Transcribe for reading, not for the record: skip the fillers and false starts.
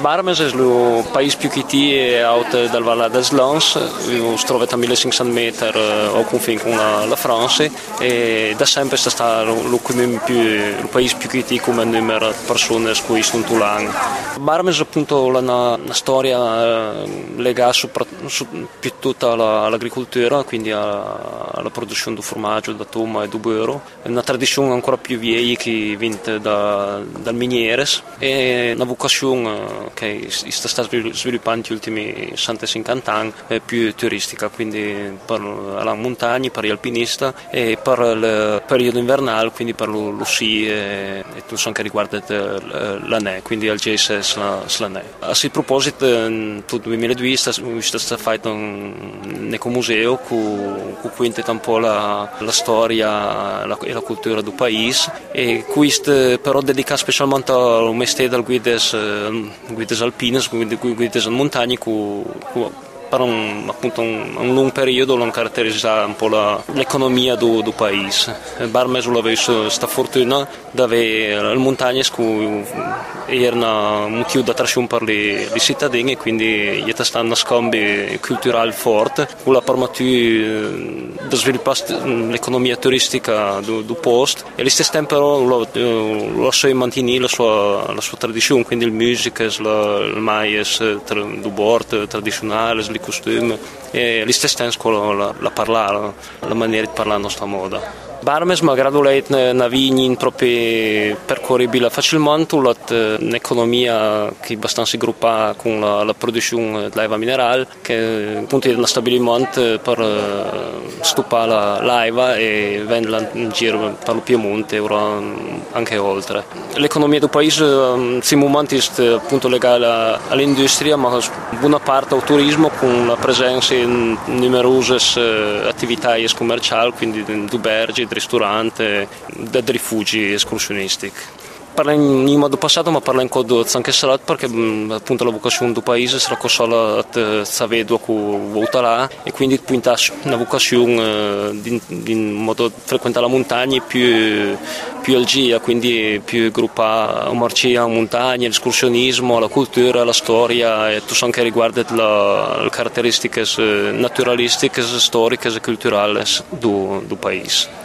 Barmes è il paese più alto dal Valle des Lans, si trova a 1500 metri al confine con la Francia e da sempre è stato il paese più kitty come numero di persone che sono Tulan. Barmes appunto ha una storia legata piuttosto all'agricoltura, quindi alla produzione di formaggio, da toma e di burro. È una tradizione ancora più vecchia che viene dal miniere e una vocazione che si sta sviluppando negli ultimi 150 anni è più turistica, quindi per la montagna, per gli alpinisti e per il periodo invernale, quindi per lo sci e tutto ciò che riguarda la neve, quindi al GS la neve. A questo proposito, nel 2002 è stato fatto un ecomuseo che quenta un po' la storia e la cultura del paese e questo però dedicato specialmente al mestiere del guides alpine, guides in montagna per un lungo periodo hanno caratterizzato un po' l'economia del paese. Barmes aveva questa fortuna di avere le montagne che erano un motivo di attrazione per i cittadini e quindi gli è stato uno scambio culturale forte che ha permesso di sviluppare l'economia turistica del posto e allo stesso tempo lo so mantenere la sua tradizione, quindi le musiche, il mais del bord tradizionale, i costumi e allo stesso tempo la parlare, la maniera di parlare la nostra moda. Barmes, malgrado lei una vigna proprio percorribile facilmente, ha un'economia che è abbastanza sviluppata con la produzione dell'aiva minerale, che è appunto uno stabilimento per stupare l'aiva e venderla in giro per il Piemonte e anche oltre. L'economia del paese in questo momento è appunto legata all'industria, ma buona parte al turismo con la presenza in numerose attività commerciali, quindi di alberghi, di ristoranti, di rifugi escursionistici. Parla in modo passato, ma parla in codo anche salato perché appunto la vocazione del paese sarà solo savedua che vota là e quindi punta una vocazione di modo frequentare la montagna più algia, quindi più gruppare a marcia a montagna, l'escursionismo, la cultura, la storia e tutto ciò che riguarda le caratteristiche naturalistiche, storiche e culturali del paese.